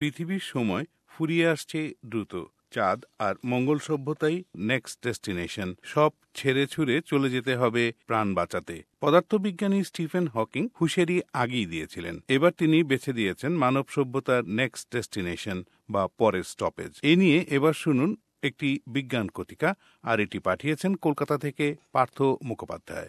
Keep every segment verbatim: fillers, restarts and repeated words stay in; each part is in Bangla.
পৃথিবীর সময় ফুরিয়ে আসছে দ্রুত। চাঁদ আর মঙ্গল সভ্যতাই নেক্সট ডেস্টিনেশন। সব ছেড়ে ছুড়ে চলে যেতে হবে প্রাণ বাঁচাতে। পদার্থবিজ্ঞানী স্টিফেন হকিং হুঁশিয়ারি আগেই দিয়েছিলেন। এবার তিনি বেছে দিয়েছেন মানব সভ্যতার নেক্সট ডেস্টিনেশন বা পরের স্টপেজ। এ নিয়ে এবার শুনুন একটি বিজ্ঞান কতিকা, আর এটি পাঠিয়েছেন কলকাতা থেকে পার্থ মুখোপাধ্যায়।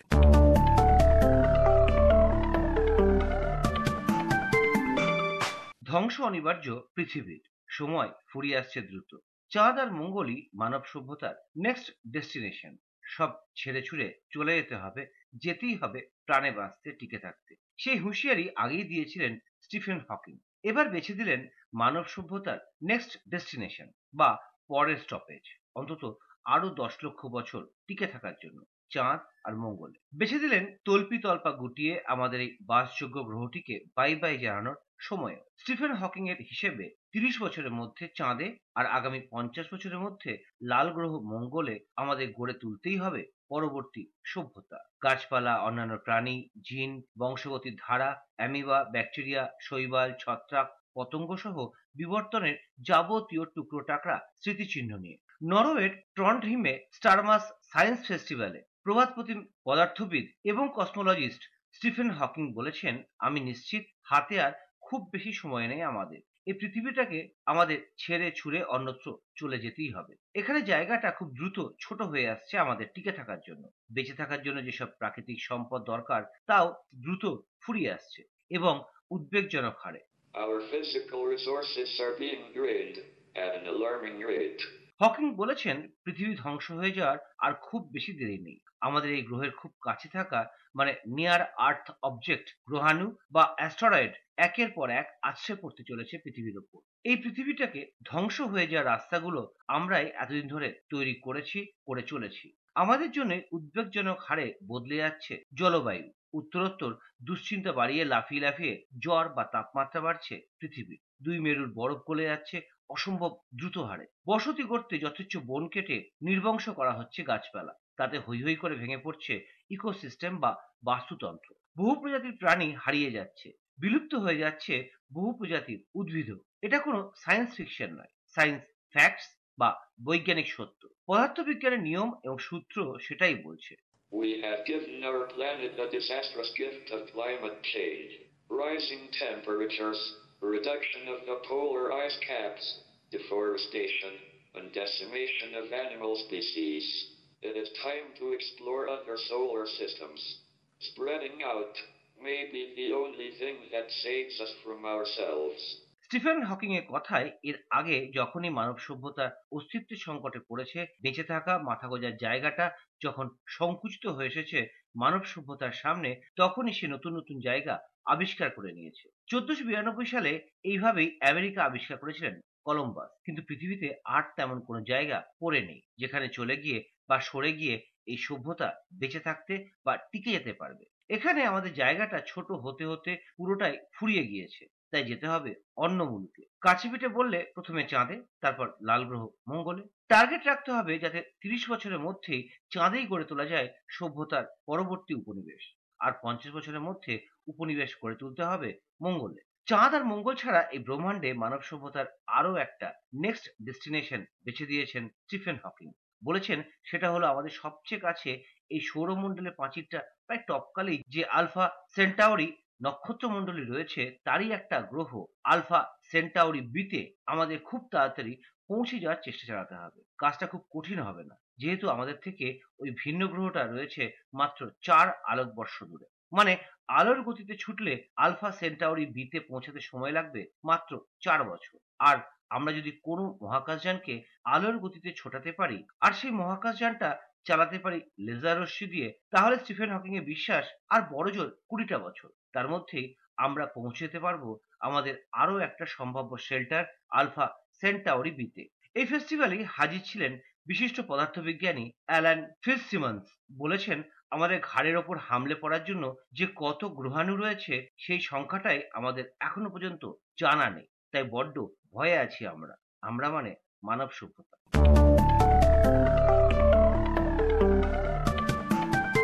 ধ্বংস অনিবার্য পৃথিবীর, সময় ফুরিয়ে আসছে দ্রুত। চাঁদ আর মঙ্গলই মানব সভ্যতার নেক্সট ডেস্টিনেশন। সব ছেড়ে ছুড়ে চলে যেতে হবে, যেতেই হবে প্রাণে বাঁচতে, টিকে থাকতে। সেই হুঁশিয়ারি আগেই দিয়েছিলেন স্টিফেন হকিং। এবার বেছে দিলেন মানব সভ্যতার নেক্সট ডেস্টিনেশন বা পরের স্টপেজ, অন্তত আরো দশ লক্ষ বছর টিকে থাকার জন্য চাঁদ আর মঙ্গলে। বেছে দিলেন তল্পি তল্পা গুটিয়ে আমাদের এই বাসযোগ্য গ্রহটিকে বাই বাই জানানোর সময়। স্টিফেন হকিং এর হিসেবে তিরিশ বছরের মধ্যে চাঁদে আর আগামী পঞ্চাশ বছরের মধ্যে লাল গ্রহ মঙ্গলে আমাদের গড়ে তুলতেই হবে পরবর্তী সভ্যতা। গাছপালা, অন্যান্য প্রাণী, জিন, বংশগতির ধারা, অ্যামিবা, ব্যাকটেরিয়া, শৈবাল, ছত্রাক, পতঙ্গ সহ বিবর্তনের যাবতীয় টুকরো টাকরা স্মৃতিচিহ্ন নিয়ে নরওয়ের ট্রন্ডহিমে স্টারমাস সায়েন্স ফেস্টিভ্যালে প্রভাতপ্রতিম পদার্থবিদ এবং কসমোলজিস্ট স্টিফেন হকিং বলেছেন, আমি নিশ্চিত হাতে আর খুব বেশি সময় নেই আমাদের। এই পৃথিবীটাকে আমাদের ছেড়ে ছুড়ে অন্যত্র চলে যেতেই হবে। এখানে জায়গাটা খুব দ্রুত ছোট হয়ে আসছে আমাদের টিকে থাকার জন্য। বেঁচে থাকার জন্য যেসব প্রাকৃতিক সম্পদ দরকার তাও দ্রুত ফুরিয়ে আসছে এবং উদ্বেগজনক হারে। Our physical resources are being drained at an alarming rate. Hawking বলেছেন, পৃথিবী ধ্বংস হয়ে যাওয়ার আর খুব বেশি দেরি নেই। আমাদের এই গ্রহের খুব কাছে থাকা মানে নিয়ার আর্থ অবজেক্ট, গ্রহাণু বা অ্যাস্টেরয়েড একের পর এক আছড়ে পড়তে চলেছে পৃথিবীর ওপর। এই পৃথিবীটাকে ধ্বংস হয়ে যাওয়ার রাস্তাগুলো আমরাই এতদিন ধরে তৈরি করেছি, করে চলেছি। আমাদের জন্য উদ্বেগজনক হারে বদলে যাচ্ছে জলবায়ু। উত্তরোত্তর দুশ্চিন্তা বাড়িয়ে লাফিয়ে লাফিয়ে জ্বর বা তাপমাত্রা বাড়ছে পৃথিবী। দুই মেরুর বরফ গলে যাচ্ছে অসম্ভব দ্রুত হারে। বসতি করতে যথেচ্ছ বন কেটে নির্বংশ করা হচ্ছে গাছপালা। তাতে হৈ হৈ করে ভেঙে পড়ছে ইকোসিস্টেম বা বাস্তুতন্ত্র। বহু প্রজাতির প্রাণী হারিয়ে যাচ্ছে, বিলুপ্ত হয়ে যাচ্ছে বহু প্রজাতির উদ্ভিদ। এটা কোনো সায়েন্স ফিকশন নয়, সায়েন্স ফ্যাক্টস বা বৈজ্ঞানিক সত্য। পদার্থবিজ্ঞানের নিয়ম এবং সূত্র সেটাই বলছে। We have given our planet the disastrous gift of climate change, rising temperatures, reduction of the polar ice caps, deforestation, and decimation of animal species. It is time to explore other solar systems. Spreading out may be the only thing that saves us from ourselves. Stephen Hawking এর কথায় এর আগে যখনই মানব সভ্যতা অস্তিত্বের সংকটে পড়েছে, বেঁচে থাকা মাথা গোঁজার জায়গাটা যখন সংকুচিত হয়ে এসেছে মানব সভ্যতার সামনে, তখনই সে নতুন নতুন জায়গা আবিষ্কার করে নিয়েছে। চোদ্দশো বিরানব্বই সালে এইভাবেই আমেরিকা আবিষ্কার করেছিলেন কলম্বাস। কিন্তু পৃথিবীতে আর তেমন কোনো জায়গা পড়ে নেই যেখানে চলে গিয়ে বা সরে গিয়ে এই সভ্যতা বেঁচে থাকতে বা টিকে যেতে পারবে। এখানে আমাদের জায়গাটা ছোট হতে হতে পুরোটাই ফুরিয়ে গিয়েছে। তাই যেতে হবে অন্য মুলুকে। কাছে পিঠে বললে প্রথমে চাঁদে, তারপর লাল গ্রহ মঙ্গলে। টার্গেট রাখতে হবে যাতে তিরিশ বছরের মধ্যেই চাঁদেই গড়ে তোলা যায় সভ্যতার পরবর্তী উপনিবেশ, আর পঞ্চাশ বছরের মধ্যে উপনিবেশ করে তুলতে হবে মঙ্গলে। চাঁদ আর মঙ্গল ছাড়া এই ব্রহ্মাণ্ডে মানব সভ্যতার আরো একটা নেক্সট ডেস্টিনেশন বেছে দিয়েছেন স্টিফেন হকিং। বলেছেন সেটা হলো আমাদের সবচেয়ে কাছে এই সৌরমণ্ডলের পাঁচিরটা প্রায় টপকালেই যে আলফা সেন্টাউরি নক্ষত্রমণ্ডলী রয়েছে তারই একটা গ্রহ আলফা সেন্টাউরি বিতে আমাদের খুব তাড়াতাড়ি পৌঁছে যাওয়ার চেষ্টা চালাতে হবে। কাজটা খুব কঠিন হবে না, যেহেতু আমাদের থেকে ওই ভিন্ন গ্রহটা রয়েছে মাত্র চার আলোকবর্ষ দূরে। মানে আলোর গতিতে ছুটলে আলফা সেন্টাউরি বিতে পৌঁছাতে সময় লাগবে মাত্র চার বছর। আর আমরা যদি কোনো মহাকাশযানকে আলোর গতিতে ছোটাতে পারি আর সেই মহাকাশযানটা চালাতে পারি লেজার রশ্মি দিয়ে, তাহলে স্টিফেন হকিং এর বিশ্বাস আর বড় জোর কুড়িটা বছর, তার মধ্যেই আমরা পৌঁছে যেতে পারবো আমাদের আরো একটা সম্ভাব্য শেল্টার আলফা সেন্টাউরি বিতে। এই ফেস্টিভ্যালে হাজির ছিলেন বিশিষ্ট পদার্থবিজ্ঞানী অ্যালান ফিটজসিমন্স। বলেছেন, আমাদের ঘাড়ের ওপর হামলে পড়ার জন্য যে কত গ্রহাণু রয়েছে সেই সংখ্যাটাই আমাদের এখনো পর্যন্ত জানা নেই। তাই বড্ড ভয়ে আছি আমরা, আমরা মানে মানব সভ্যতা।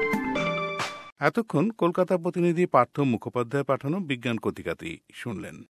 এতক্ষণ কলকাতা প্রতিনিধি পার্থ মুখোপাধ্যায় পাঠানো বিজ্ঞান কতিকাতেই শুনলেন।